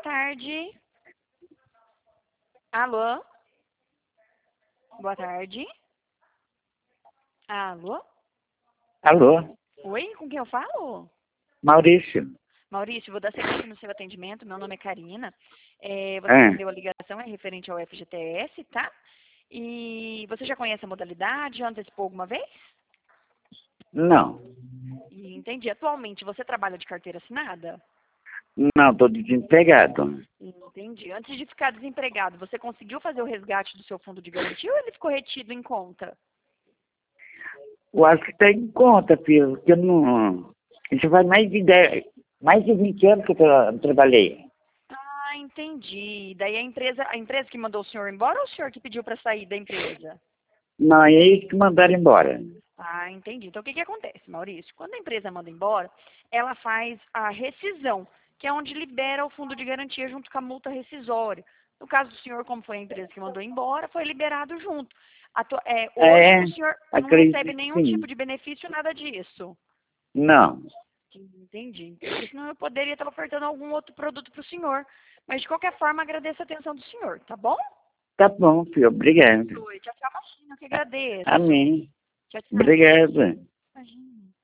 tarde. Alô? Boa tarde. Alô? Alô, Oi, com quem eu falo? Maurício. Maurício, vou dar sequência no seu atendimento. Meu nome é Karina. Você Ah, atendeu a ligação, é referente ao FGTS, tá? E você já conhece a modalidade? Já antecipou alguma vez? não, Entendi. Atualmente, você trabalha de carteira assinada? não, estou desempregado. Entendi. Antes de ficar desempregado, você conseguiu fazer o resgate do seu fundo de garantia ou ele ficou retido em conta? Eu acho que está em conta, filho, porque eu não... Isso faz mais de 20 anos que eu trabalhei. Ah, entendi. Daí a empresa que mandou o senhor embora ou o senhor que pediu para sair da empresa? Não, é eles que mandaram embora. Ah, entendi. Então, o que que acontece, Maurício? Quando a empresa manda embora, ela faz a rescisão, que é onde libera o fundo de garantia junto com a multa rescisória. No caso do senhor, como foi a empresa que mandou embora, foi liberado junto. Hoje, É, o senhor não recebe acredito que nenhum tipo sim. de benefício, nada disso. Não, Entendi. Porque senão eu poderia estar ofertando algum outro produto para o senhor. Mas, de qualquer forma, agradeço a atenção do senhor, tá bom? tá bom, filho, obrigado. Oi, tchau, tchau, imagina, eu que agradeço. Amém. Tchau, tchau. Obrigado. Imagina.